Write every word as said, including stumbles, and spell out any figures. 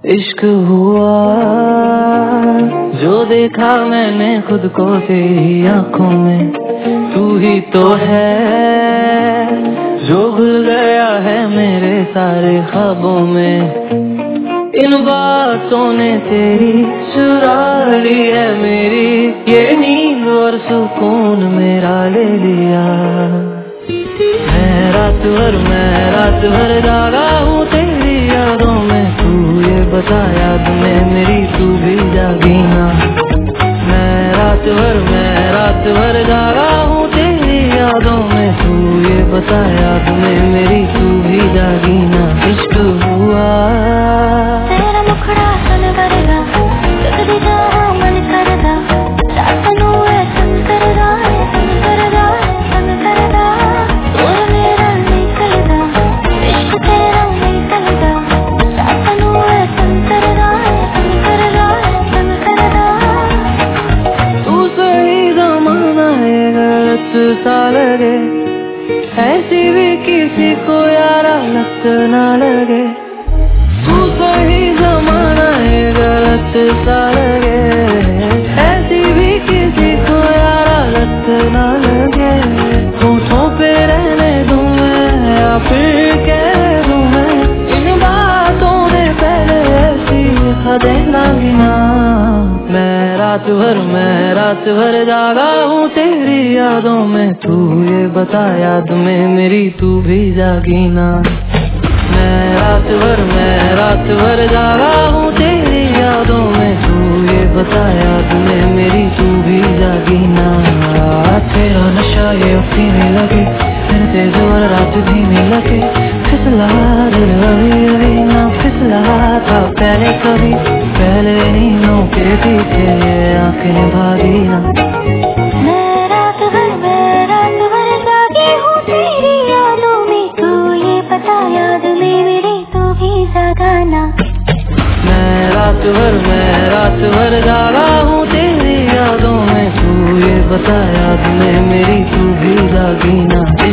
इश्क हुआ जो देखा मैंने खुद को तेरी आंखों में, तू ही तो है जो घुल गया है मेरे सारे ख्वाबों में। इन बातों ने तेरी चुरा ली है मेरी ये नींद और सुकून मेरा ले लिया। मैं रात भर मैं रात भर जागा हूँ तेरी यादों में, तू ये बता याद में मेरी तू भी जागी ना। मैं रात भर मैं रात भर जागा हूँ तेरी यादों में, तू ये बता याद में मेरी तू भी जागी ना। इश्क हुआ तेरा मुखड़ा सन करेगा जगदी जहाँ मन करदा, रात नू है सन करदा सन करदा सन करदा, तोर मेरा नहीं करदा इश्क तेरा नहीं करदा, रात नू है सन करदा सन करदा सन करदा। तू सही जमाना है गलत सा लगे, ऐसी भी किसी को यारा लत ना लगे। तू सही जमाना है गलत सा लगे, ऐसी भी किसी को यारा लत ना लगे। होठों पे रहने दूं मैं या फिर कह दूं मैं, इन बातों में पहले ऐसी हदें ना गिना। मैं रात भर मैं रात भर जागा हूँ तेरी यादों में, तू ये बता याद में मेरी तू भी जागी ना। मैं रात भर मैं रात भर जागा हूँ तेरी यादों में, तू ये बता याद में मेरी तू भी जागी ना। तेरा नशा ये पीने लगे फिर तेज और रात धीमी लगे, फिसला दिल अभी अभी ना फिसला था पहले कभी, पहले नींदों के पीछे आंखें भागी ना। मैं रात भर मैं रात भर जागी हूँ तेरी यादों में, तू ये बता याद में मेरी तू भी जागा ना। मैं रात भर मैं रात भर जागा हूँ तेरी यादों में, तू ये बता याद में मेरी तू भी जागी ना।